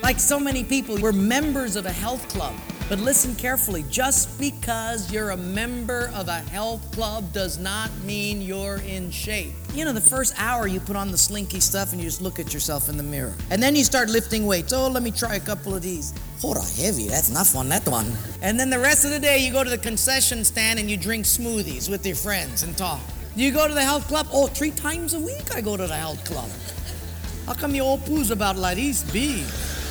Like so many people, we're members of a health club. But listen carefully, just because you're a member of a health club does not mean you're in shape. You know, the first hour you put on the slinky stuff and you just look at yourself in the mirror. And then you start lifting weights. Oh, let me try a couple of these. Oh, heavy, that's not fun, that one. And then the rest of the day you go to the concession stand and you drink smoothies with your friends and talk. You go to the health club? Oh, 3 times a week I go to the health club. How come you all poos about like these big?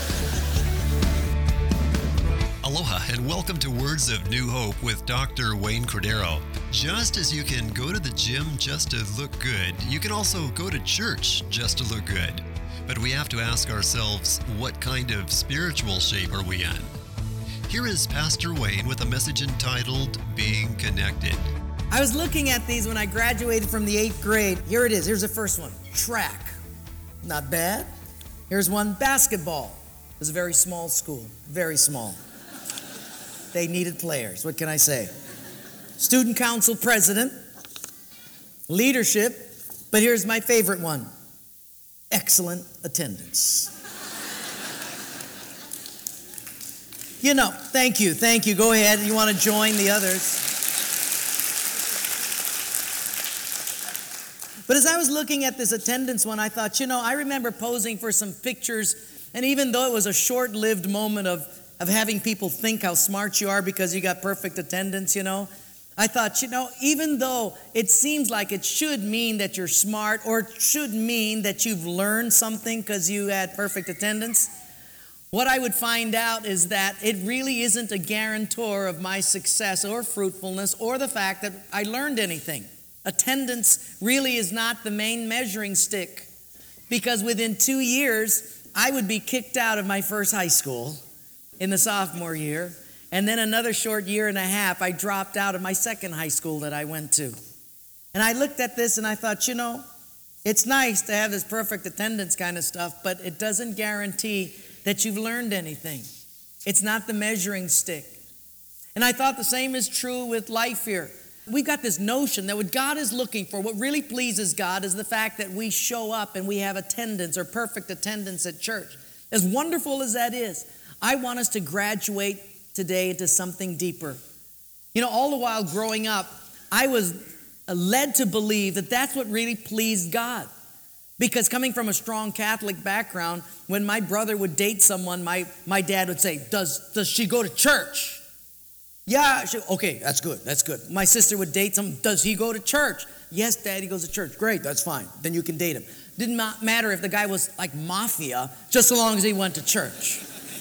Aloha and welcome to Words of New Hope with Dr. Wayne Cordero. Just as you can go to the gym just to look good, you can also go to church just to look good. But we have to ask ourselves, what kind of spiritual shape are we in? Here is Pastor Wayne with a message entitled, Being Connected. I was looking at these when I graduated from the 8th grade. Here it is. Here's the first one. Track. Not bad. Here's one. Basketball. It was a very small school. Very small. They needed players. What can I say? Student council president. Leadership. But here's my favorite one. Excellent attendance. You know, thank you. Go ahead. You want to join the others. But as I was looking at this attendance one, I thought, I remember posing for some pictures, and even though it was a short-lived moment of having people think how smart you are because you got perfect attendance, I thought, even though it seems like it should mean that you're smart or it should mean that you've learned something because you had perfect attendance, what I would find out is that it really isn't a guarantor of my success or fruitfulness or the fact that I learned anything. Attendance really is not the main measuring stick, because within 2 years, I would be kicked out of my first high school in the sophomore year, and then another short year and a half, I dropped out of my second high school that I went to. And I looked at this and I thought, it's nice to have this perfect attendance kind of stuff, but it doesn't guarantee that you've learned anything. It's not the measuring stick. And I thought the same is true with life here. We've got this notion that what God is looking for, what really pleases God, is the fact that we show up and we have attendance or perfect attendance at church. As wonderful as that is, I want us to graduate today into something deeper. All the while growing up, I was led to believe that that's what really pleased God. Because coming from a strong Catholic background, when my brother would date someone, my dad would say, does she go to church? Yeah, okay, that's good. My sister would date someone, does he go to church? Yes, Daddy goes to church. Great, that's fine. Then you can date him. Didn't matter if the guy was like mafia, just so long as he went to church.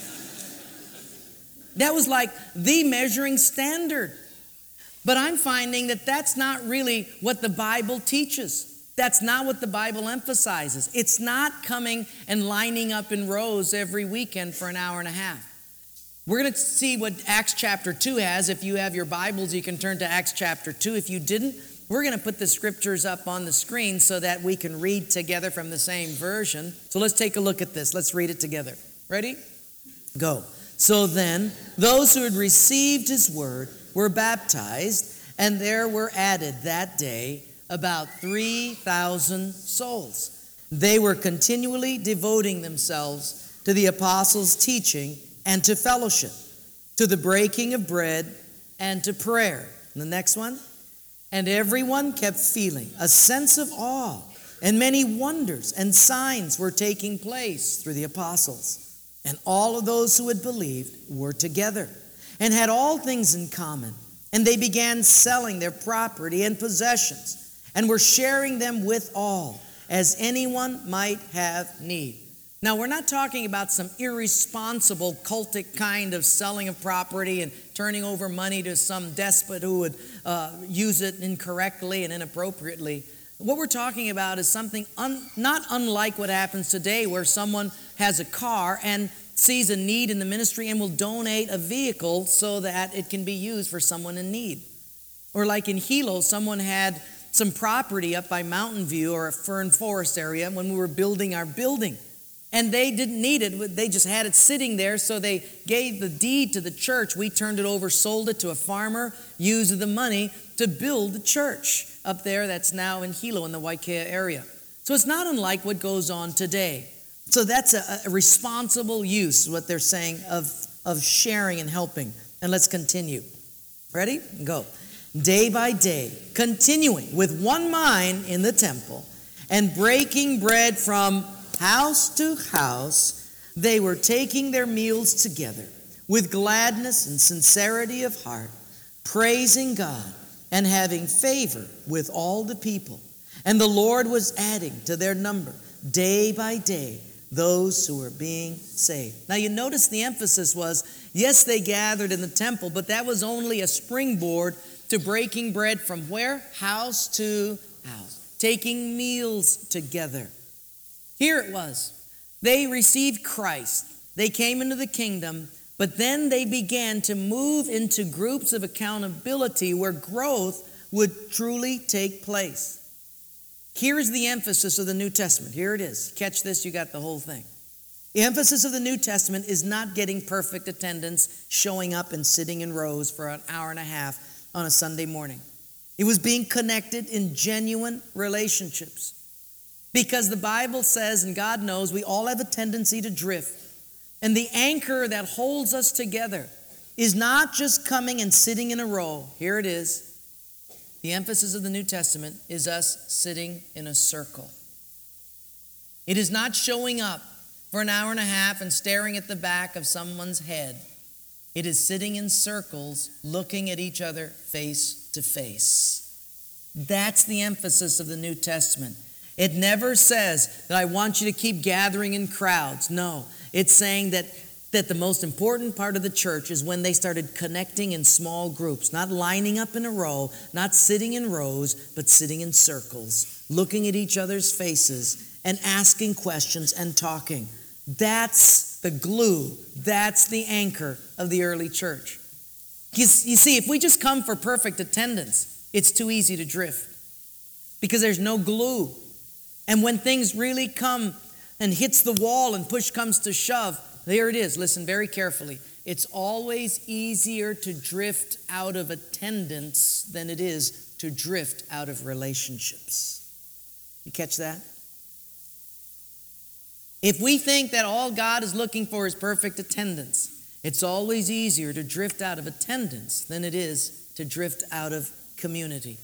That was like the measuring standard. But I'm finding that that's not really what the Bible teaches. That's not what the Bible emphasizes. It's not coming and lining up in rows every weekend for an hour and a half. We're going to see what Acts chapter 2 has. If you have your Bibles, you can turn to Acts chapter 2. If you didn't, we're going to put the scriptures up on the screen so that we can read together from the same version. So let's take a look at this. Let's read it together. Ready? Go. So then, those who had received his word were baptized, and there were added that day about 3,000 souls. They were continually devoting themselves to the apostles' teaching and to fellowship, to the breaking of bread, and to prayer. And the next one. And everyone kept feeling a sense of awe, and many wonders and signs were taking place through the apostles. And all of those who had believed were together and had all things in common. And they began selling their property and possessions and were sharing them with all, as anyone might have need. Now, we're not talking about some irresponsible cultic kind of selling of property and turning over money to some despot who would use it incorrectly and inappropriately. What we're talking about is something not unlike what happens today, where someone has a car and sees a need in the ministry and will donate a vehicle so that it can be used for someone in need. Or like in Hilo, someone had some property up by Mountain View or a Fern Forest area when we were building our building. And they didn't need it. They just had it sitting there, so they gave the deed to the church. We turned it over, sold it to a farmer, used the money to build the church up there that's now in Hilo in the Waikea area. So it's not unlike what goes on today. So that's a responsible use, what they're saying, of sharing and helping. And let's continue. Ready? Go. Day by day, continuing with one mind in the temple and breaking bread from house to house, they were taking their meals together with gladness and sincerity of heart, praising God and having favor with all the people. And the Lord was adding to their number day by day those who were being saved. Now you notice the emphasis was, yes, they gathered in the temple, but that was only a springboard to breaking bread from where? House to house, taking meals together. Here it was. They received Christ. They came into the kingdom, but then they began to move into groups of accountability where growth would truly take place. Here's the emphasis of the New Testament. Here it is. Catch this, you got the whole thing. The emphasis of the New Testament is not getting perfect attendance, showing up and sitting in rows for an hour and a half on a Sunday morning. It was being connected in genuine relationships. Because the Bible says, and God knows, we all have a tendency to drift. And the anchor that holds us together is not just coming and sitting in a row. Here it is. The emphasis of the New Testament is us sitting in a circle. It is not showing up for an hour and a half and staring at the back of someone's head. It is sitting in circles, looking at each other face to face. That's the emphasis of the New Testament. It never says that I want you to keep gathering in crowds. No, it's saying that the most important part of the church is when they started connecting in small groups, not lining up in a row, not sitting in rows, but sitting in circles, looking at each other's faces and asking questions and talking. That's the glue. That's the anchor of the early church. You see, if we just come for perfect attendance, it's too easy to drift because there's no glue. And when things really come and hits the wall and push comes to shove, there it is. Listen very carefully. It's always easier to drift out of attendance than it is to drift out of relationships. You catch that? If we think that all God is looking for is perfect attendance, it's always easier to drift out of attendance than it is to drift out of community.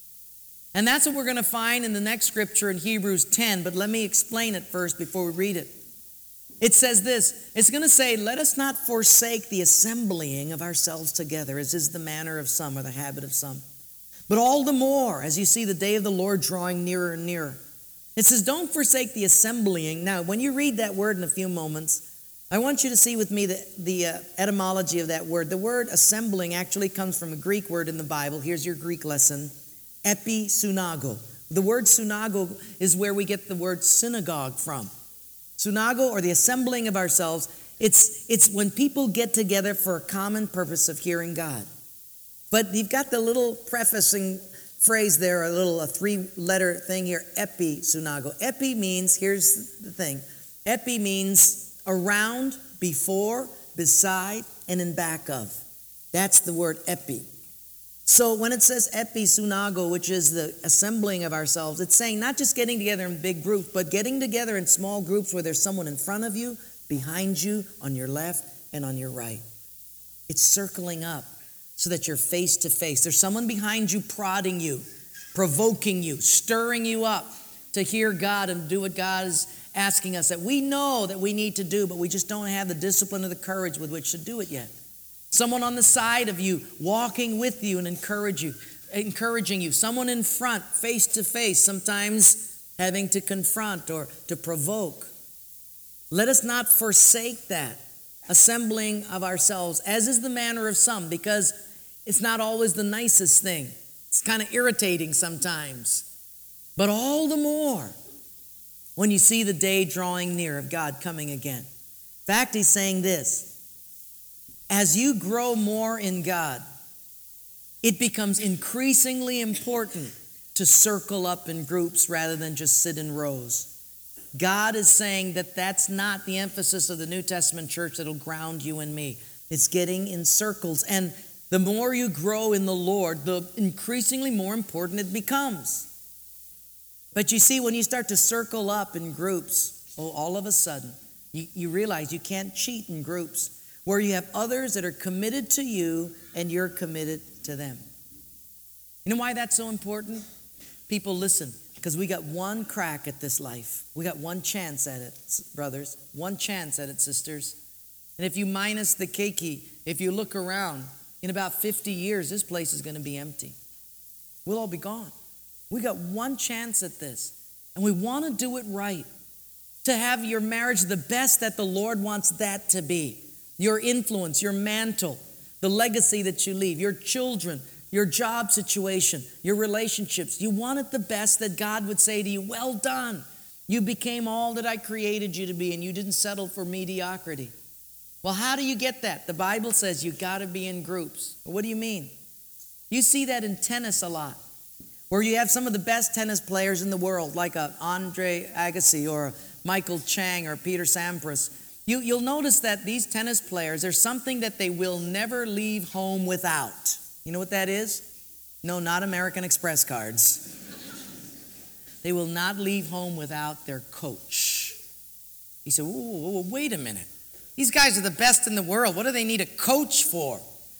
And that's what we're going to find in the next scripture in Hebrews 10, but let me explain it first before we read it. It says this, it's going to say, let us not forsake the assembling of ourselves together, as is the manner of some or the habit of some, but all the more as you see the day of the Lord drawing nearer and nearer. It says, don't forsake the assembling. Now, when you read that word in a few moments, I want you to see with me the etymology of that word. The word assembling actually comes from a Greek word in the Bible. Here's your Greek lesson, episunago. The word sunago is where we get the word synagogue from. Sunago, or the assembling of ourselves, it's when people get together for a common purpose of hearing God. But you've got the little prefacing phrase there, a three-letter thing here, episunago. Epi means, here's the thing, epi means around, before, beside, and in back of. That's the word epi. So when it says episunago, which is the assembling of ourselves, it's saying not just getting together in big groups, but getting together in small groups where there's someone in front of you, behind you, on your left, and on your right. It's circling up so that you're face to face. There's someone behind you prodding you, provoking you, stirring you up to hear God and do what God is asking us that we know that we need to do, but we just don't have the discipline or the courage with which to do it yet. Someone on the side of you, walking with you and encouraging you. Someone in front, face to face, sometimes having to confront or to provoke. Let us not forsake that assembling of ourselves, as is the manner of some, because it's not always the nicest thing. It's kind of irritating sometimes. But all the more when you see the day drawing near of God coming again. In fact, he's saying this. As you grow more in God, it becomes increasingly important to circle up in groups rather than just sit in rows. God is saying that that's not the emphasis of the New Testament church that'll ground you and me. It's getting in circles. And the more you grow in the Lord, the increasingly more important it becomes. But you see, when you start to circle up in groups, all of a sudden, you realize you can't cheat in groups where you have others that are committed to you and you're committed to them. You know why that's so important? People, listen, because we got one crack at this life. We got one chance at it, brothers. One chance at it, sisters. And if you minus the keiki, if you look around, in about 50 years, this place is going to be empty. We'll all be gone. We got one chance at this. And we want to do it right. To have your marriage the best that the Lord wants that to be. Your influence, your mantle, the legacy that you leave, your children, your job situation, your relationships. You want it the best that God would say to you, well done. You became all that I created you to be and you didn't settle for mediocrity. Well, how do you get that? The Bible says you got to be in groups. What do you mean? You see that in tennis a lot, where you have some of the best tennis players in the world, like a Andre Agassi or a Michael Chang or Peter Sampras. You'll notice that these tennis players, there's something that they will never leave home without. You know what that is? No, not American Express cards. They will not leave home without their coach. He said, whoa, wait a minute. These guys are the best in the world. What do they need a coach for?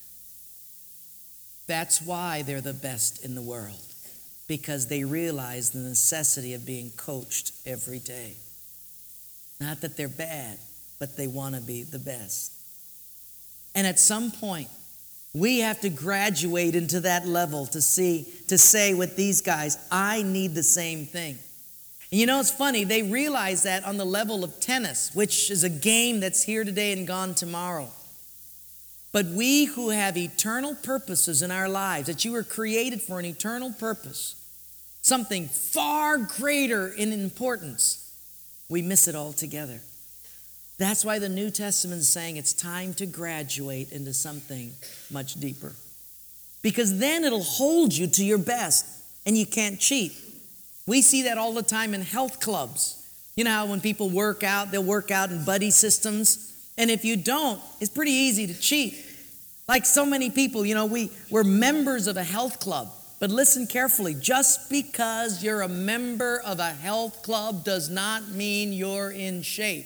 That's why they're the best in the world. Because they realize the necessity of being coached every day. Not that they're bad, but they want to be the best. And at some point, we have to graduate into that level to say with these guys, I need the same thing. And you know, it's funny, they realize that on the level of tennis, which is a game that's here today and gone tomorrow. But we who have eternal purposes in our lives, that you were created for an eternal purpose, something far greater in importance, we miss it altogether. That's why the New Testament is saying it's time to graduate into something much deeper. Because then it'll hold you to your best and you can't cheat. We see that all the time in health clubs. You know how when people work out, they'll work out in buddy systems. And if you don't, it's pretty easy to cheat. Like so many people, you know, we're members of a health club. But listen carefully, just because you're a member of a health club does not mean you're in shape.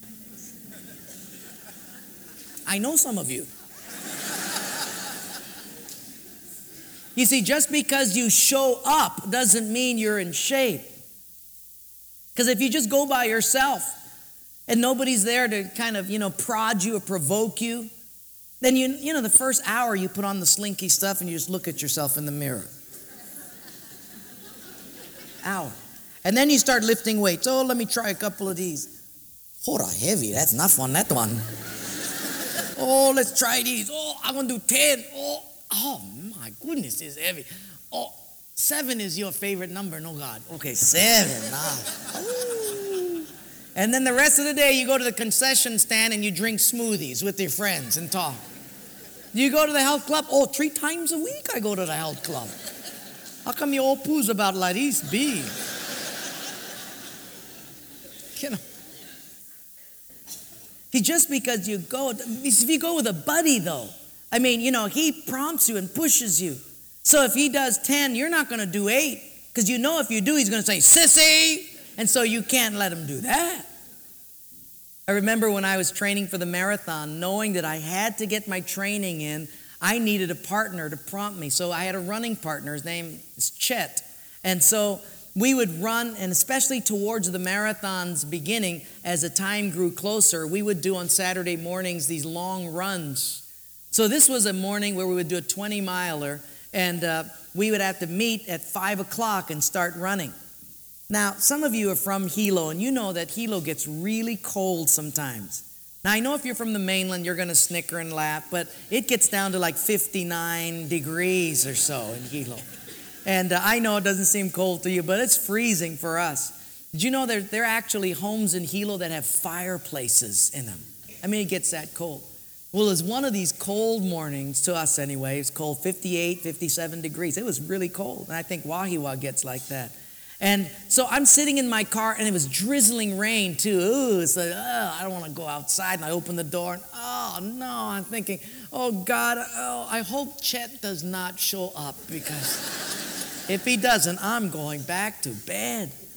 I know some of you. You see, just because you show up doesn't mean you're in shape. Because if you just go by yourself and nobody's there to kind of, prod you or provoke you, then you know the first hour you put on the slinky stuff and you just look at yourself in the mirror. Hour. And then you start lifting weights. Oh, let me try a couple of these. Oh, heavy. That's not fun, that one. Oh, let's try these. Oh, I'm going to do 10. Oh, my goodness, it's heavy. Oh, 7 is your favorite number. No, God. Okay, 7. And then the rest of the day, you go to the concession stand and you drink smoothies with your friends and talk. You go to the health club? Oh, 3 times a week I go to the health club. How come you all poos about Laris B? Just because you go, if you go with a buddy though, he prompts you and pushes you. So if he does 10, you're not going to do 8. Because you know if you do, he's going to say, sissy. And so you can't let him do that. I remember when I was training for the marathon, knowing that I had to get my training in, I needed a partner to prompt me. So I had a running partner. His name is Chet. And so we would run, and especially towards the marathon's beginning, as the time grew closer, we would do on Saturday mornings these long runs. So this was a morning where we would do a 20-miler, and we would have to meet at 5 o'clock and start running. Now, some of you are from Hilo, and you know that Hilo gets really cold sometimes. Now, I know if you're from the mainland, you're going to snicker and laugh, but it gets down to like 59 degrees or so in Hilo. And I know it doesn't seem cold to you, but it's freezing for us. Did you know there are actually homes in Hilo that have fireplaces in them? It gets that cold. Well, it's one of these cold mornings, to us anyway, it's cold, 58, 57 degrees. It was really cold, and I think Wahiawa gets like that. And so I'm sitting in my car, and it was drizzling rain, too. Ooh, it's like, I don't want to go outside. And I open the door, and I'm thinking, oh, God, I hope Chet does not show up, because if he doesn't, I'm going back to bed.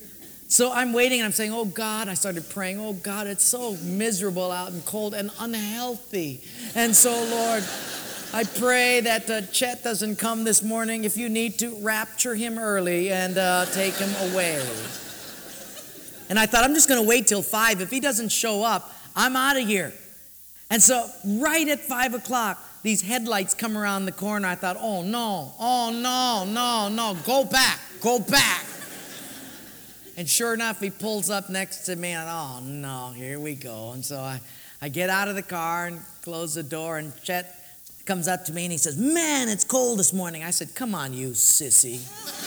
So I'm waiting and I'm saying, oh God, I started praying, oh God, it's so miserable out and cold and unhealthy. And so, Lord, I pray that Chet doesn't come this morning. If you need to, rapture him early and take him away. And I thought, I'm just going to wait till 5. If he doesn't show up, I'm out of here. And so right at 5 o'clock, these headlights come around the corner. I thought, oh no, go back. And sure enough, he pulls up next to me, and oh no, here we go. And so I get out of the car and close the door, and Chet comes up to me and he says, man, it's cold this morning. I said, come on, you sissy.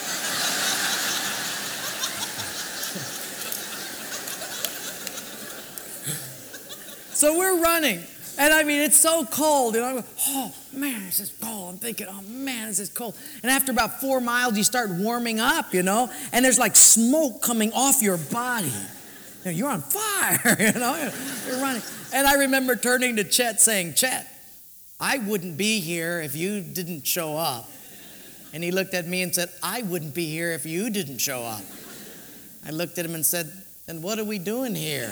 So we're running. And I mean, it's so cold. And I'm going, oh, man, this is cold. I'm thinking, oh, man, this is cold. And after about 4 miles, you start warming up, and there's like smoke coming off your body. You're on fire, You're running. And I remember turning to Chet saying, Chet, I wouldn't be here if you didn't show up. And he looked at me and said, I wouldn't be here if you didn't show up. I looked at him and said, then what are we doing here?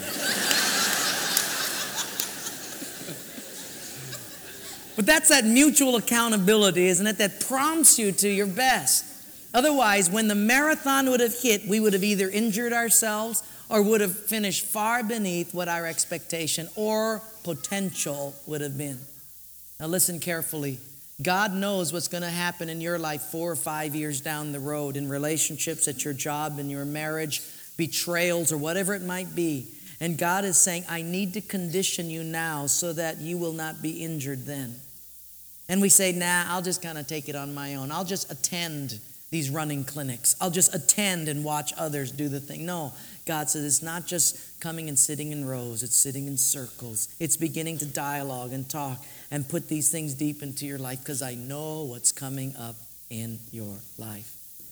But that's that mutual accountability, isn't it, that prompts you to your best. Otherwise, when the marathon would have hit, we would have either injured ourselves or would have finished far beneath what our expectation or potential would have been. Now listen carefully. God knows what's going to happen in your life 4 or 5 years down the road, in relationships, at your job, in your marriage, betrayals, or whatever it might be. And God is saying, I need to condition you now so that you will not be injured then. And we say, nah, I'll just kind of take it on my own. I'll just attend these running clinics. I'll just attend and watch others do the thing. No, God says it's not just coming and sitting in rows. It's sitting in circles. It's beginning to dialogue and talk and put these things deep into your life because I know what's coming up in your life.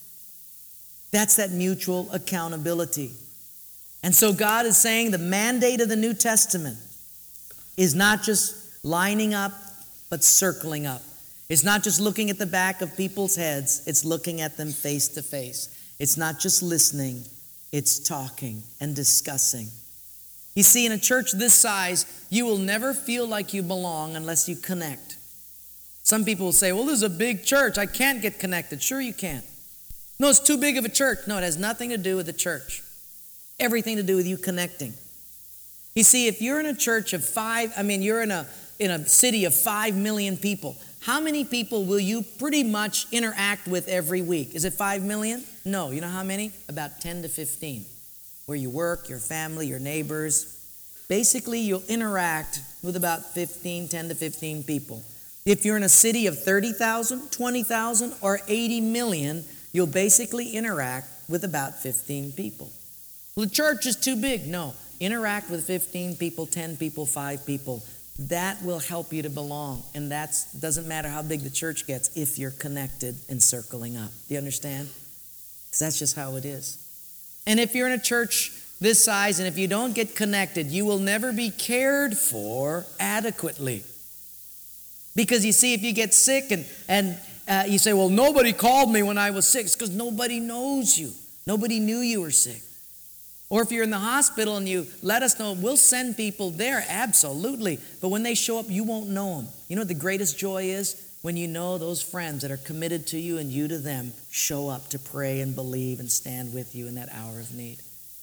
That's that mutual accountability. And so God is saying the mandate of the New Testament is not just lining up, but circling up. It's not just looking at the back of people's heads. It's looking at them face to face. It's not just listening. It's talking and discussing. You see, in a church this size, you will never feel like you belong unless you connect. Some people will say, well, this is a big church. I can't get connected. Sure you can. No, it's too big of a church. No, it has nothing to do with the church. Everything to do with you connecting. You see, if you're in a church of you're in a city of 5 million people, how many people will you pretty much interact with every week? Is it 5 million? No. You know how many? About 10 to 15. Where you work, your family, your neighbors. Basically, you'll interact with about 10 to 15 people. If you're in a city of 30,000, 20,000, or 80 million, you'll basically interact with about 15 people. Well, the church is too big. No. Interact with 15 people, 10 people, 5 people. That will help you to belong. And that doesn't matter how big the church gets if you're connected and circling up. Do you understand? Because that's just how it is. And if you're in a church this size and if you don't get connected, you will never be cared for adequately. Because you see, if you get sick and you say, well, nobody called me when I was sick, it's because nobody knows you. Nobody knew you were sick. Or if you're in the hospital and you let us know, we'll send people there, absolutely. But when they show up, you won't know them. You know what the greatest joy is? When you know those friends that are committed to you and you to them show up to pray and believe and stand with you in that hour of need.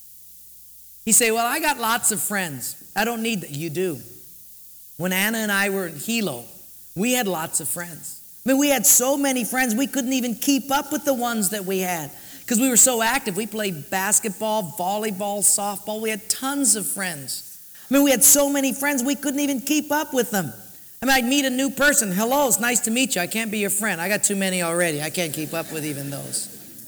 You say, well, I got lots of friends. I don't need that. You do. When Anna and I were in Hilo, we had lots of friends. I mean, we had so many friends, we couldn't even keep up with the ones that we had. Because we were so active. We played basketball, volleyball, softball. We had tons of friends. I mean, we had so many friends, we couldn't even keep up with them. I mean, I'd meet a new person. Hello, it's nice to meet you. I can't be your friend. I got too many already. I can't keep up with even those.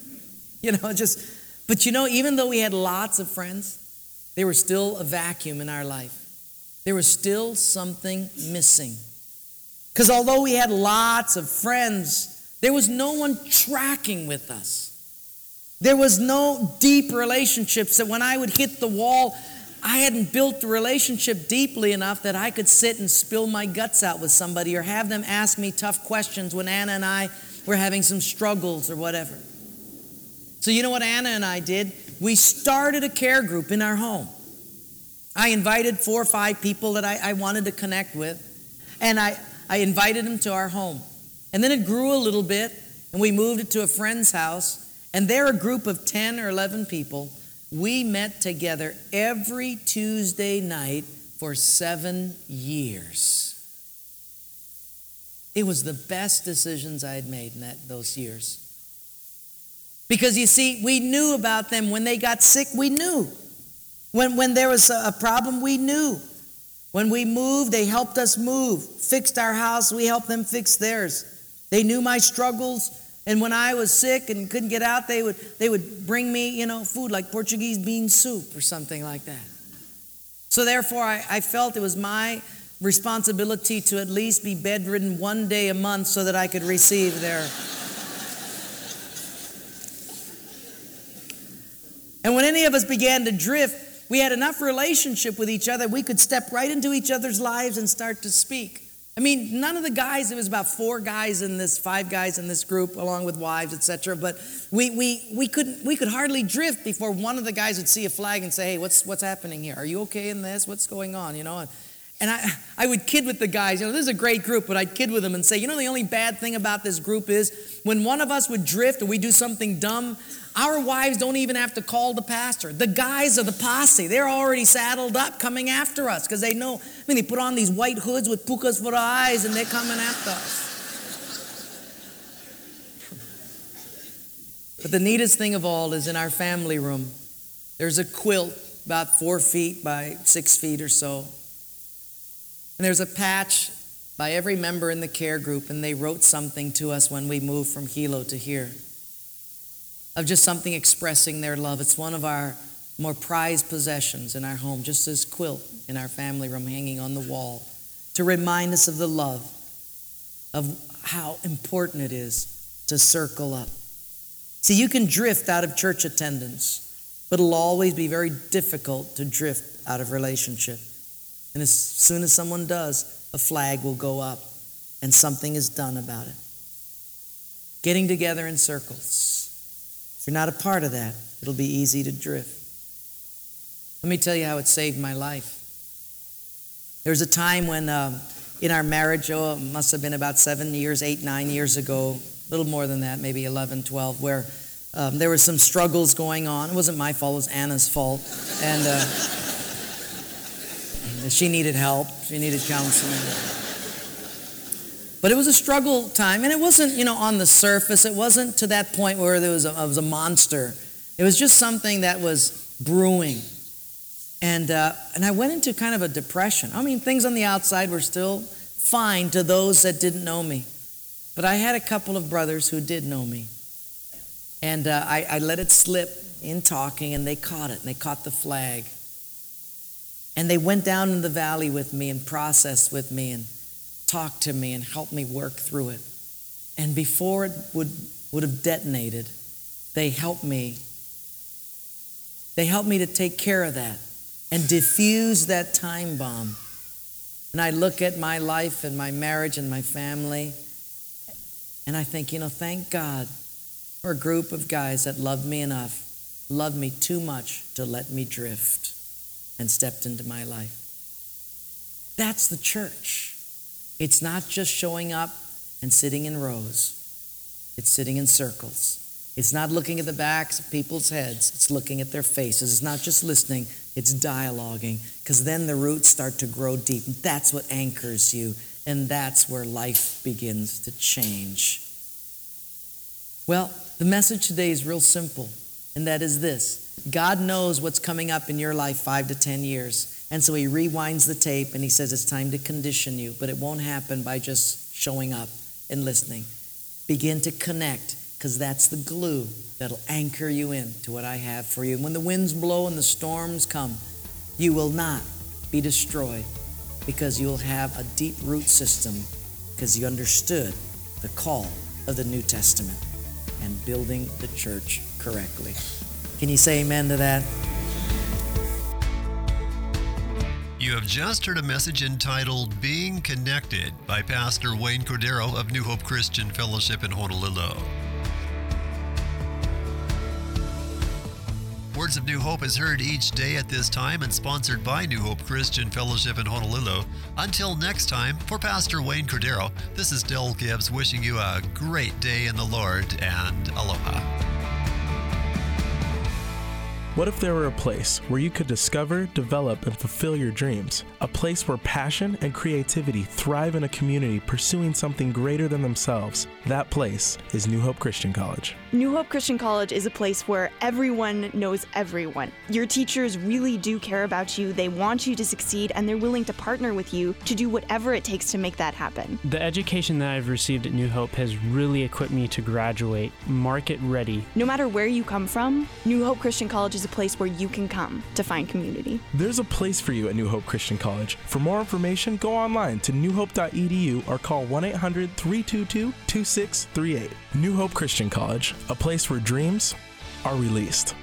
But even though we had lots of friends, there was still a vacuum in our life. There was still something missing. Because although we had lots of friends, there was no one tracking with us. There was no deep relationships that when I would hit the wall, I hadn't built the relationship deeply enough that I could sit and spill my guts out with somebody or have them ask me tough questions when Anna and I were having some struggles or whatever. So you know what Anna and I did? we started a care group in our home. I invited 4 or 5 people that I wanted to connect with, and I invited them to our home. And then it grew a little bit, and we moved it to a friend's house, and they're a group of 10 or 11 people. We met together every Tuesday night for 7 years. It was the best decisions I had made in those years. Because you see, we knew about them. When they got sick, we knew. When there was a problem, we knew. When we moved, they helped us move. Fixed our house, we helped them fix theirs. They knew my struggles. And when I was sick and couldn't get out, they would bring me, food like Portuguese bean soup or something like that. So therefore, I felt it was my responsibility to at least be bedridden 1 day a month so that I could receive their... And when any of us began to drift, we had enough relationship with each other, we could step right into each other's lives and start to speak. I mean, none of the guys, it was about 5 guys in this group, along with wives, etc. But we could hardly drift before one of the guys would see a flag and say, hey, what's happening here? Are you okay in this? What's going on? And I would kid with the guys. This is a great group, but I'd kid with them and say, the only bad thing about this group is when one of us would drift or we do something dumb, our wives don't even have to call the pastor. The guys of the posse, they're already saddled up coming after us because they know. They put on these white hoods with pukas for eyes and they're coming after us. But the neatest thing of all is in our family room, there's a quilt about 4 feet by 6 feet or so. And there's a patch by every member in the care group, and they wrote something to us when we moved from Hilo to here, of just something expressing their love. It's one of our more prized possessions in our home, just this quilt in our family room hanging on the wall to remind us of the love, of how important it is to circle up. See, you can drift out of church attendance, but it'll always be very difficult to drift out of relationship. And as soon as someone does, a flag will go up and something is done about it. Getting together in circles. If you're not a part of that, it'll be easy to drift. Let me tell you how it saved my life. There was a time when in our marriage, it must have been about 8, 9 years ago, a little more than that, maybe 11, 12, where there were some struggles going on. It wasn't my fault, it was Anna's fault. And she needed help. She needed counseling. But it was a struggle time, and it wasn't, on the surface. It wasn't to that point where there was a monster. It was just something that was brewing. And I went into kind of a depression. Things on the outside were still fine to those that didn't know me. But I had a couple of brothers who did know me. And I let it slip in talking, and they caught it, and they caught the flag. And they went down in the valley with me and processed with me and talked to me and helped me work through it. And before it would have detonated, they helped me. They helped me to take care of that and diffuse that time bomb. And I look at my life and my marriage and my family, and I think, thank God for a group of guys that loved me enough, loved me too much to let me drift, and stepped into my life. That's the church. It's not just showing up and sitting in rows. It's sitting in circles. It's not looking at the backs of people's heads. It's looking at their faces. It's not just listening. It's dialoguing, because then the roots start to grow deep. That's what anchors you, and that's where life begins to change. Well, the message today is real simple, and that is this. God knows what's coming up in your life 5 to 10 years. And so he rewinds the tape and he says it's time to condition you. But it won't happen by just showing up and listening. Begin to connect, because that's the glue that'll anchor you in to what I have for you. And when the winds blow and the storms come, you will not be destroyed, because you'll have a deep root system, because you understood the call of the New Testament and building the church correctly. Can you say amen to that? You have just heard a message entitled Being Connected by Pastor Wayne Cordero of New Hope Christian Fellowship in Honolulu. Words of New Hope is heard each day at this time and sponsored by New Hope Christian Fellowship in Honolulu. Until next time, for Pastor Wayne Cordero, this is Del Gibbs wishing you a great day in the Lord, and aloha. What if there were a place where you could discover, develop, and fulfill your dreams? A place where passion and creativity thrive in a community pursuing something greater than themselves. That place is New Hope Christian College. New Hope Christian College is a place where everyone knows everyone. Your teachers really do care about you, they want you to succeed, and they're willing to partner with you to do whatever it takes to make that happen. The education that I've received at New Hope has really equipped me to graduate market ready. No matter where you come from, New Hope Christian College is a place where you can come to find community. There's a place for you at New Hope Christian College. For more information, go online to newhope.edu or call 1-800-322-2638. New Hope Christian College, a place where dreams are released.